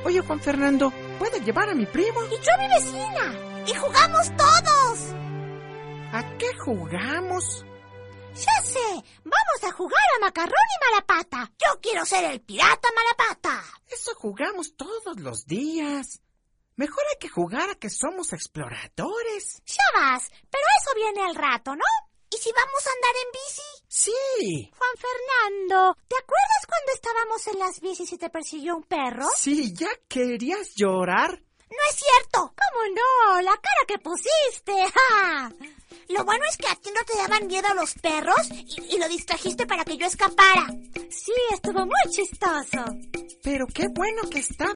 Oye, Juan Fernando, ¿puedo llevar a mi primo? Y yo a mi vecina. Y jugamos todos. ¿A qué jugamos? Ya sé, vamos a jugar a macarrón y malapata. Yo quiero ser el pirata malapata. Eso jugamos todos los días. Mejor hay que jugar a que somos exploradores. Ya vas, pero eso viene al rato, ¿no? ¿Y si vamos a andar en bici? Sí. Juan Fernando, ¿te acuerdas cuando estábamos en las bicis y te persiguió un perro? Sí, ¿ya querías llorar? No es cierto. ¿Cómo no? La cara que pusiste. ¡Ja! Lo bueno es que a ti no te daban miedo los perros y lo distrajiste para que yo escapara. Sí, estuvo muy chistoso. Pero qué bueno que está